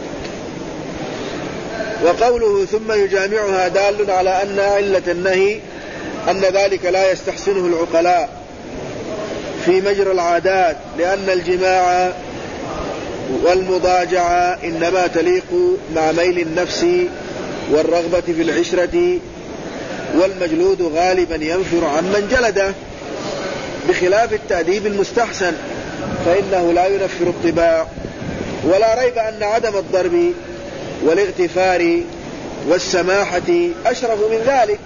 وقوله ثم يجامعها دال على أن علة النهي أن ذلك لا يستحسنه العقلاء في مجرى العادات، لأن الجماع والمضاجعة إنما تليق مع ميل النفس والرغبة في العشرة، والمجلود غالبا ينفر عمن جلده، بخلاف التأديب المستحسن فإنه لا ينفر الطباع. ولا ريب أن عدم الضرب والاغتفار والسماحة أشرف من ذلك،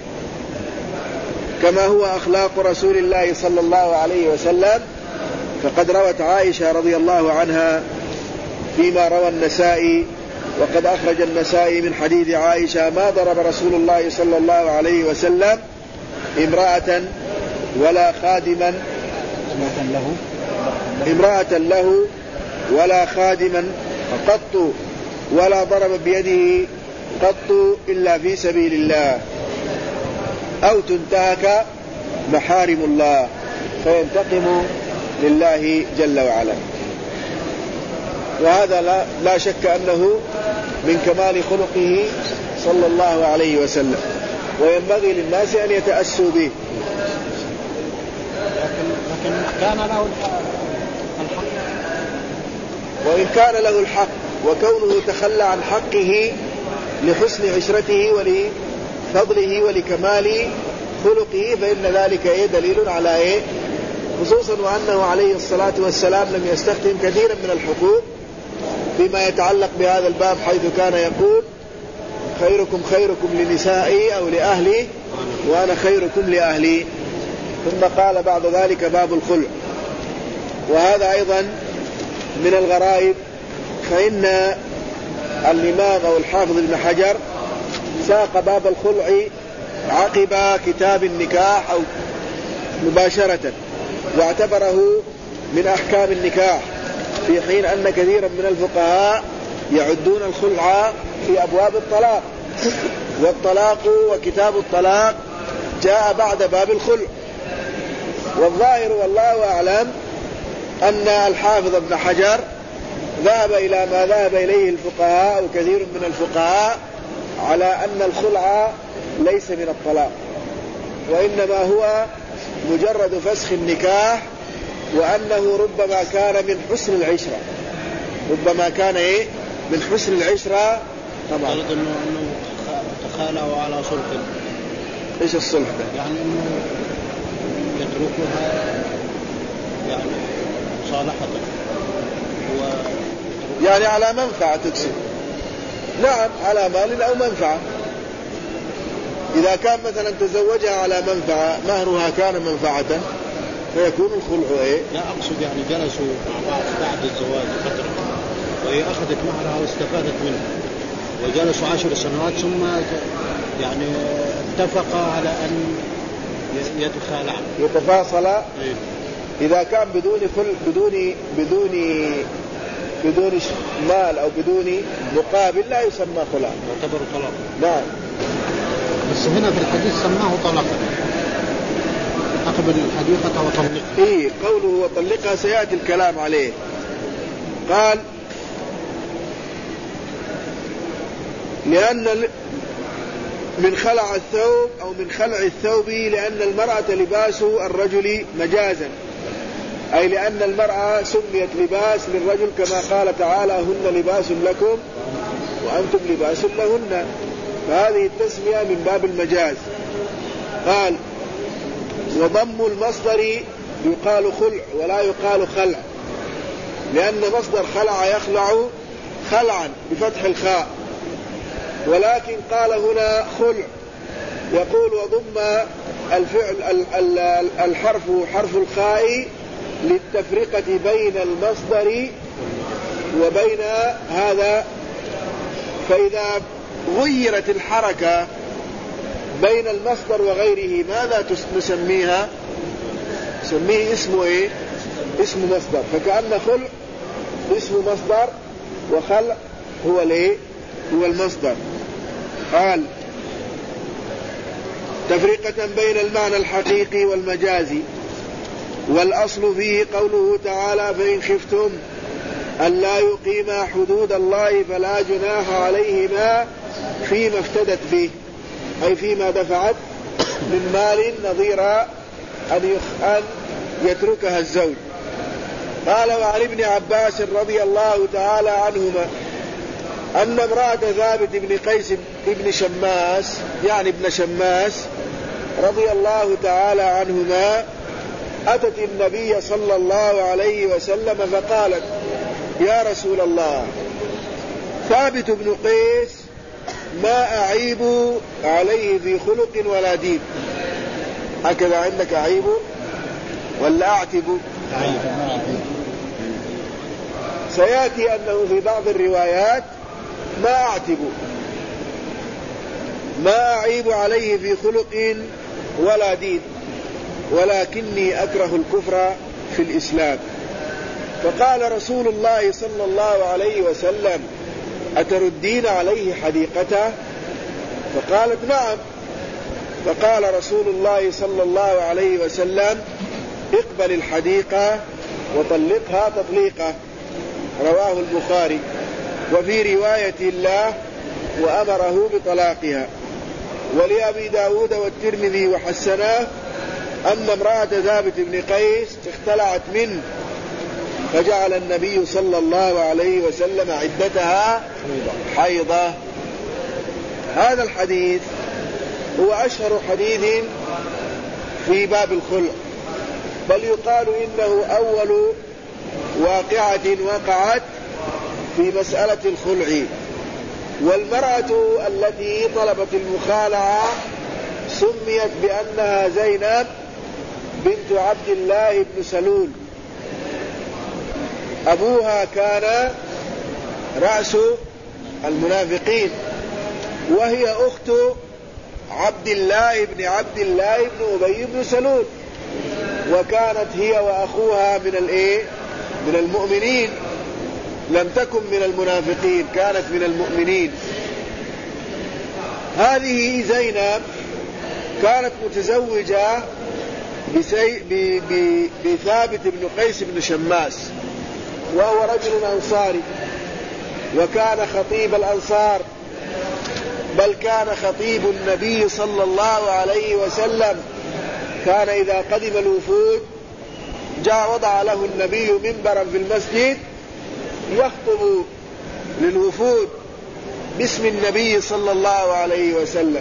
كما هو أخلاق رسول الله صلى الله عليه وسلم. فقد روت عائشة رضي الله عنها فيما روى النسائي، وقد أخرج النسائي من حديث عائشة ما ضرب رسول الله صلى الله عليه وسلم امرأة ولا خادما ولا خادما قط، ولا ضرب بيده قط إلا في سبيل الله أو تنتهك محارم الله فينتقم لله جل وعلا. وهذا لا شك أنه من كمال خلقه صلى الله عليه وسلم، وينبغي للناس أن يتأسوا به. لكن كان له الحق، وإن كان له الحق وكونه تخلى عن حقه لحسن عشرته ولفضله ولكمال خلقه فإن ذلك دليل على خصوصا وأنه عليه الصلاة والسلام لم يستخدم كثيرا من الحقوق فيما يتعلق بهذا الباب، حيث كان يقول خيركم خيركم لنسائي أو لأهلي وأنا خيركم لأهلي، ثم قال بعد ذلك باب الخلع. وهذا أيضا من الغرائب، فإن الإمام أو الحافظ ابن حجر ساق باب الخلع عقب كتاب النكاح أو مباشرة، واعتبره من أحكام النكاح، في حين أن كثيرا من الفقهاء يعدون الخلع في أبواب الطلاق، والطلاق وكتاب الطلاق جاء بعد باب الخلع، والظاهر والله أعلم أن الحافظ ابن حجر ذهب إلى ما ذهب إليه الفقهاء وكثير من الفقهاء على أن الخلع ليس من الطلاق، وإنما هو مجرد فسخ النكاح، وأنه ربما كان من حسن العشرة، ربما كان من حسن العشرة. طبعا أنه تخالوا على صلح. إيش الصلح ده؟ يعني أنه يتركها يعني مصالحة يعني على منفعة تقصد. نعم على مال أو منفعة. إذا كان مثلا تزوجها على منفعة مهرها كان منفعة فيكون الخلع لا أقصد يعني جلسوا مع بعض بعد الزواج فترة وهي أخذت مهرها واستفادت منه وجلسوا 10 سنوات ثم يعني اتفقا على أن يتفاصل. إذا كان بدون مال أو بدون مقابل لا يسمى خلع، يعتبر طلاق. نعم. بس هنا في الحديث سماه طلاقا، أقبل الحديقة وطلقها. قوله وطلقها سيأتي الكلام عليه. قال لأن من خلع الثوب أو من خلع الثوب لأن المرأة لباس الرجل مجازا، أي لأن المرأة سميت لباس للرجل كما قال تعالى هن لباس لكم وأنتم لباس لهن، فهذه التسمية من باب المجاز. قال وضم المصدر يقال خلع ولا يقال خلع، لأن مصدر خلع يخلع خلعا بفتح الخاء، ولكن قال هنا خلع. يقول وضم الفعل الحرف حرف الخاء للتفرقة بين المصدر وبين هذا، فإذا غيرت الحركة بين المصدر وغيره ماذا نسميها؟ نسميه اسمه اسم مصدر، فكأن خلع اسم مصدر وخلع هو المصدر. قال تفرقة بين المعنى الحقيقي والمجازي، والأصل فيه قوله تعالى فإن خفتم ألا يقيما حدود الله فلا جناح عليهما فيما افتدت به، أي فيما دفعت من مال نظير أن يتركها الزوج. قال وعن ابن عباس رضي الله تعالى عنهما أن امرأة ثابت بن قيس بن شماس يعني ابن شماس رضي الله تعالى عنهما أتت النبي صلى الله عليه وسلم فقالت يا رسول الله ثابت بن قيس ما أعيب عليه في خلق ولا دين. هكذا عندك أعيب ولا أعتب؟ سيأتي أنه في بعض الروايات ما أعتب، ما أعيب عليه في خلق ولا دين ولكني أكره الكفر في الإسلام. فقال رسول الله صلى الله عليه وسلم أتردين عليه حديقته؟ فقالت نعم. فقال رسول الله صلى الله عليه وسلم اقبل الحديقة وطلقها تطليقة، رواه البخاري. وفي رواية الله وأمره بطلاقها. ولأبي داود والترمذي وحسناه أن امرأة ثابت بن قيس اختلعت منه فجعل النبي صلى الله عليه وسلم عدتها حيضة. هذا الحديث هو أشهر حديث في باب الخلع، بل يقال إنه أول واقعة وقعت في مسألة الخلع. والمرأة التي طلبت المخالعة سميت بأنها زينب بنت عبد الله بن سلول، أبوها كان رأس المنافقين، وهي أخت عبد الله بن أبي بن سلول، وكانت هي وأخوها من المؤمنين، لم تكن من المنافقين، كانت من المؤمنين. هذه زينب كانت متزوجة بثابت بن قيس بن شماس، وهو رجل أنصاري وكان خطيب الأنصار، بل كان خطيب النبي صلى الله عليه وسلم. كان إذا قدم الوفود وضع له النبي منبرا في المسجد يخطب للوفود باسم النبي صلى الله عليه وسلم.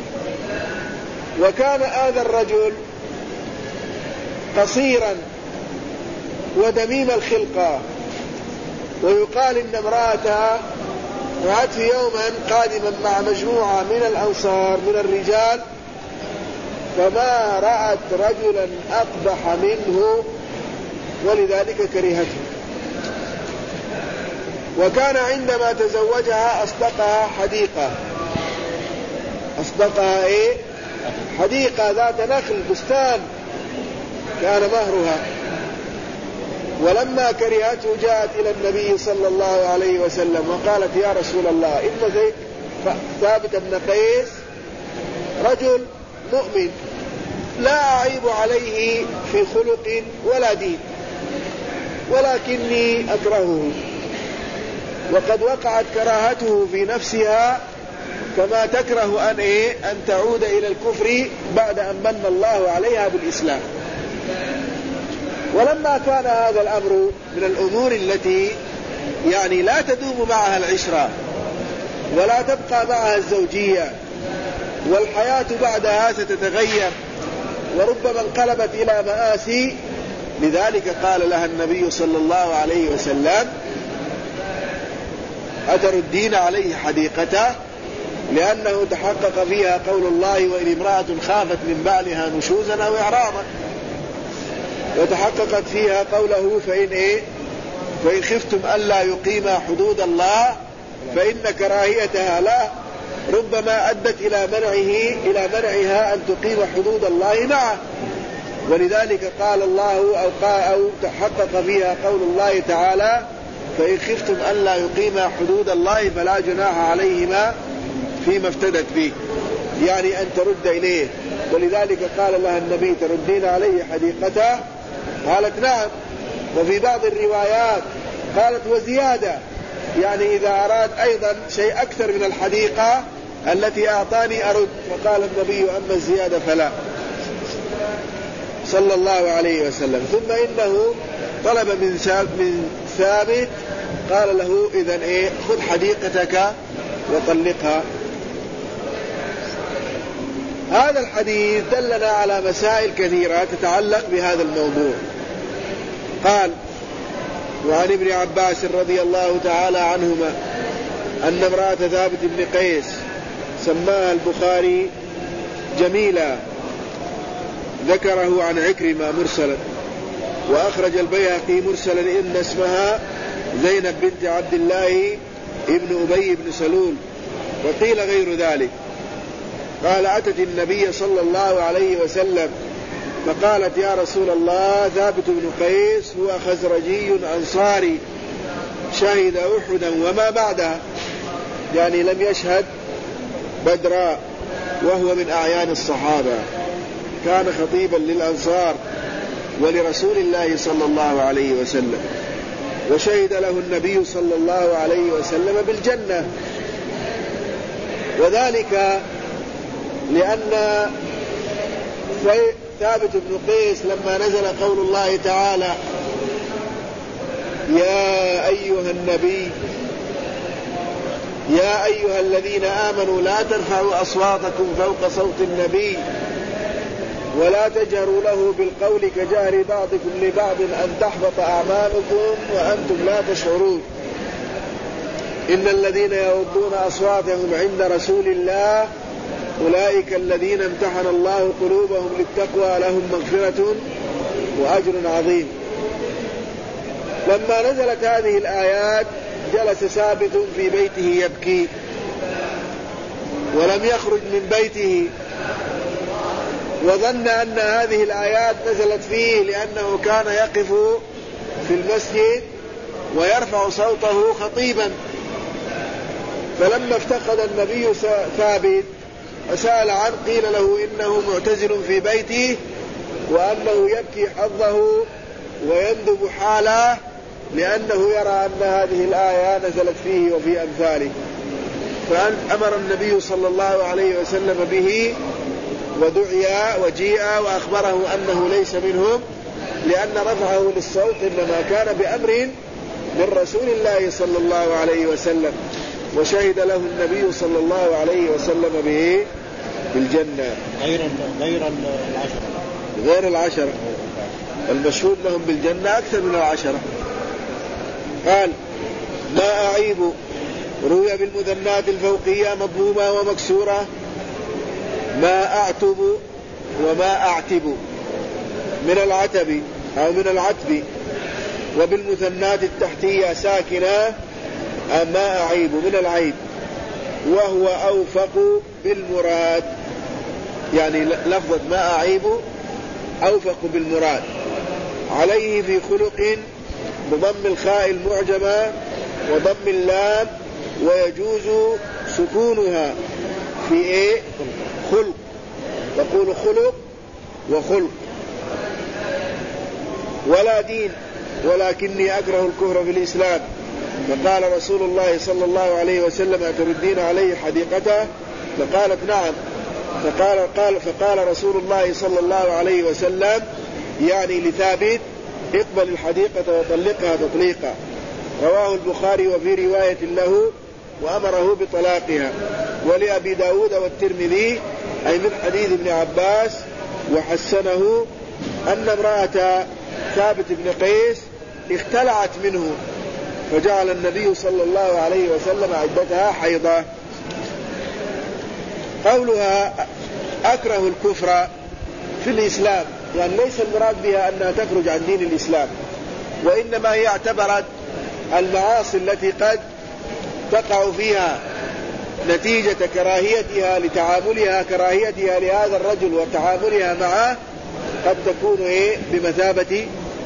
وكان هذا الرجل قصيرا ودميم الخلقة، ويقال إن امرأته رأت يوما قادما مع مجموعة من الأنصار من الرجال، فما رأت رجلا أقبح منه ولذلك كرهته. وكان عندما تزوجها أصدقها حديقة، أصدقها حديقة ذات نخل بستان كان مهرها. ولما كرهته جاءت إلى النبي صلى الله عليه وسلم وقالت: يا رسول الله، إن ثابت بن قيس رجل مؤمن لا أعيب عليه في خلق ولا دين، ولكني أكرهه، وقد وقعت كراهته في نفسها كما تكره أن تعود إلى الكفر بعد أن من الله عليها بالإسلام. ولما كان هذا الأمر من الأمور التي يعني لا تدوم معها العشرة ولا تبقى معها الزوجية، والحياة بعدها ستتغير وربما انقلبت إلى مآسي، لذلك قال لها النبي صلى الله عليه وسلم: أتردين عليه حديقته؟ لأنه تحقق فيها قول الله: وإن امرأة خافت من بعلها نشوزا أو إعراضا، وتحققت فيها قوله: فإن خفتم ألا يقيما حدود الله فإن كراهيتها له ربما أدت إلى منعها أن تقيم حدود الله معه. ولذلك قال الله أو تحقق فيها قول الله تعالى: فإن خفتم ألا يقيما حدود الله فلا جناح عليهما فيما افتدت به، يعني أن ترد إليه. ولذلك قال لها النبي: تردين عليه حديقته؟ قالت: نعم. وفي بعض الروايات قالت: وزيادة، يعني إذا أراد أيضا شيء أكثر من الحديقة التي أعطاني أرد. فقال النبي: أما الزيادة فلا، صلى الله عليه وسلم. ثم إنه طلب من ثابت، قال له: إذن خذ حديقتك وطلقها. هذا الحديث دلنا على مسائل كثيرة تتعلق بهذا الموضوع. قال: وعن ابن عباس رضي الله تعالى عنهما أن امرأة ثابت بن قيس سماها البخاري جميلة، ذكره عن عكرمة مرسلا، وأخرج البيهقي مرسلا إن اسمها زينب بنت عبد الله ابن أبي بن سلول، وقيل غير ذلك. قال: أتت النبي صلى الله عليه وسلم فقالت: يا رسول الله، ثابت بن قيس هو خزرجي أنصاري شهد أحدا وما بعدها، يعني لم يشهد بدرا، وهو من أعيان الصحابة، كان خطيبا للأنصار ولرسول الله صلى الله عليه وسلم، وشهد له النبي صلى الله عليه وسلم بالجنة. وذلك لأن ثابت بن قيس لما نزل قول الله تعالى: يا أيها النبي يا أيها الذين آمنوا لا ترفعوا أصواتكم فوق صوت النبي ولا تجهروا له بالقول كجهر بعضكم لبعض أن تحبط أعمالكم وأنتم لا تشعرون، إن الذين يغضون أصواتهم عند رسول الله أولئك الذين امتحن الله قلوبهم للتقوى لهم مغفرة وأجر عظيم. لما نزلت هذه الآيات جلس ثابت في بيته يبكي ولم يخرج من بيته، وظن أن هذه الآيات نزلت فيه لأنه كان يقف في المسجد ويرفع صوته خطيبا. فلما افتقد النبي ثابت وسأل عنه قيل له إنه معتزل في بيته وأنه يبكي حظه ويندب حاله لأنه يرى أن هذه الآية نزلت فيه وفي أمثاله. فأمر النبي صلى الله عليه وسلم به ودعي وجيء وأخبره أنه ليس منهم، لأن رفعه للصوت إنما كان بأمر من رسول الله صلى الله عليه وسلم، وشهد له النبي صلى الله عليه وسلم به بالجنة غير العشرة. المشهود لهم بالجنة أكثر من العشرة. قال ما أعيب روي بالمثنات الفوقية مضمومة ومكسورة ما أعتب وما أعتب من العتب أو من العتب، وبالمثنات التحتية ساكنة ما أعيب من العيب، وهو أوفق بالمراد. يعني لفظة ما أعيب أوفق بالمراد. عليه في خلق بضم الخاء المعجمة وضم اللام، ويجوز سكونها في إيه؟ خلق. تقول خلق وخلق. ولا دين ولكني أكره الكفر في الإسلام. فقال رسول الله صلى الله عليه وسلم أتردين عليه حديقته؟ فقالت نعم. فقال رسول الله صلى الله عليه وسلم يعني لثابت اقبل الحديقة وطلقها تطليقا. رواه البخاري وفي رواية له وأمره بطلاقها. ولأبي داود والترمذي أي من حديث ابن عباس وحسنه أن امرأة ثابت بن قيس اختلعت منه، فجعل النبي صلى الله عليه وسلم عدتها حيضة. قولها أكره الكفر في الإسلام يعني ليس المراد بها أنها تخرج عن دين الإسلام، وإنما هي اعتبرت المعاصي التي قد تقع فيها نتيجة كراهيتها لتعاملها كراهيتها لهذا الرجل وتعاملها معه قد تكون بمثابة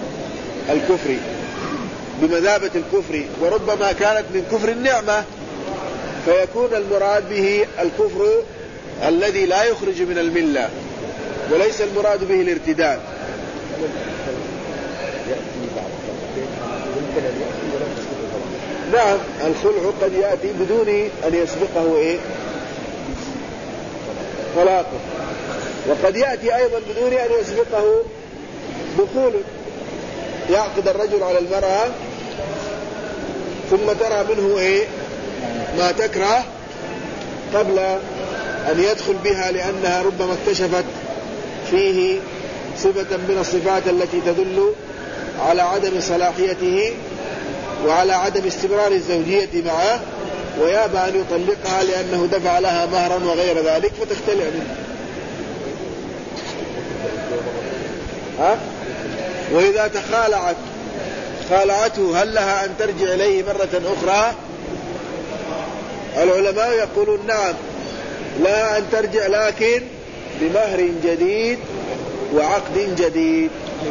الكفر، وربما كانت من كفر النعمة، فيكون المراد به الكفر الذي لا يخرج من الملة، وليس المراد به الارتداد. نعم الخلع قد يأتي بدون أن يسبقه طلاقه، وقد يأتي أيضا بدون أن يسبقه دخول. يعقد الرجل على المرأة ثم ترى منه ما تكره قبل أن يدخل بها، لأنها ربما اكتشفت فيه صفة من الصفات التي تدل على عدم صلاحيته وعلى عدم استمرار الزوجية معه، ويابى أن يطلقها لأنه دفع لها مهرا وغير ذلك فتختلع منه. وإذا خالعته هل لها أن ترجع إليه مرة أخرى؟ العلماء يقولون نعم لا أن ترجع، لكن بمهر جديد وعقد جديد،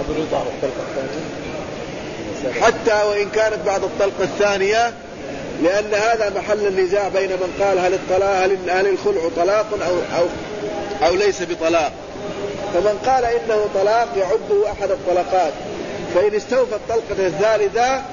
حتى وإن كانت بعد الطلقة الثانية، لأن هذا محل النزاع بين من قال هل الخلع طلاق أو ليس بطلاق. فمن قال إنه طلاق يعده أحد الطلقات، فإن استوفى الطلقة الثالثة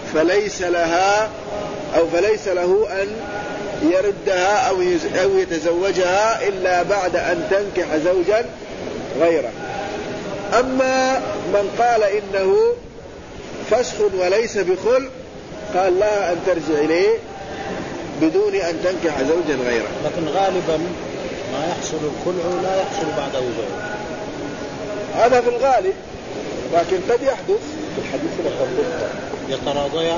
فليس له أن يردها أو يتزوجها إلا بعد أن تنكح زوجا غيره. أما من قال إنه فسخ وليس بخلع قال لها أن ترجع إليه بدون أن تنكح زوجا غيره. لكن غالبا ما يحصل الخلع لا يحصل بعده زوج، هذا في الغالب، لكن قد يحدث في الحديث يتراضيا.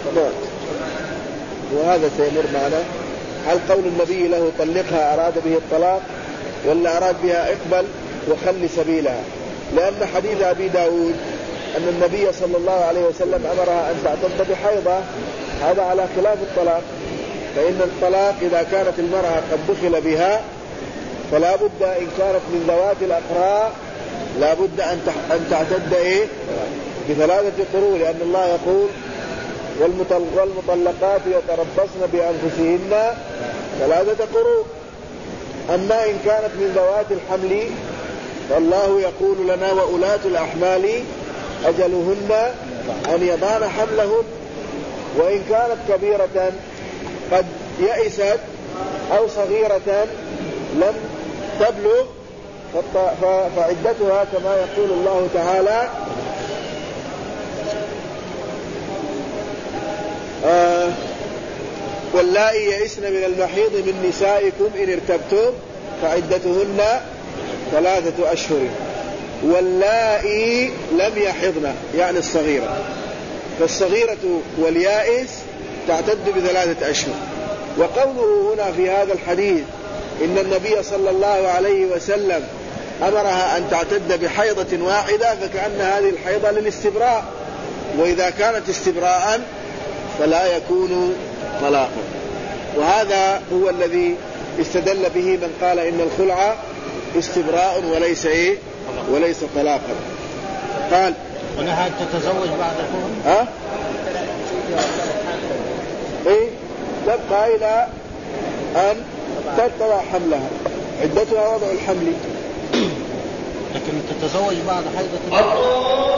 وهذا سيمر معنا. هل قول النبي له طلقها أراد به الطلاق ولا أراد بها اقبل وخلي سبيلها؟ لأن حديث أبي داود أن النبي صلى الله عليه وسلم أمرها أن تعتد بحيضة، هذا على خلاف الطلاق. فإن الطلاق إذا كانت المرأة قد دخل بها فلا بد إن كانت من ذوات الأقراء لا بد أن تعتد بثلاثة قروء، لأن الله يقول والمطلقات يتربصن بأنفسهن ثلاثة قروء. أما إن كانت من ذوات الحمل فالله يقول لنا وأولاة الأحمال أجلهن أن يضعن حملهن، وإن كانت كبيرة قد يئست أو صغيرة لم تبلغ فعدتها كما يقول الله تعالى واللائي يئسن من المحيض من نسائكم إن ارتبتم فعدتهن 3 أشهر، واللائي لم يحضن يعني الصغيرة، فالصغيرة واليائس تعتد ب3 أشهر. وقوله هنا في هذا الحديث إن النبي صلى الله عليه وسلم أمرها أن تعتد بحيضة واحدة، فكأن هذه الحيضة للاستبراء، وإذا كانت استبراء فلا يكون طلاقا. وهذا هو الذي استدل به من قال إن الخلع استبراء وليس طلاقا. قال ولها تتزوج بعد الخلع تبقى إلى أن تضع حملها، عدتها وضع الحمل، لكن تتزوج بعد حيضة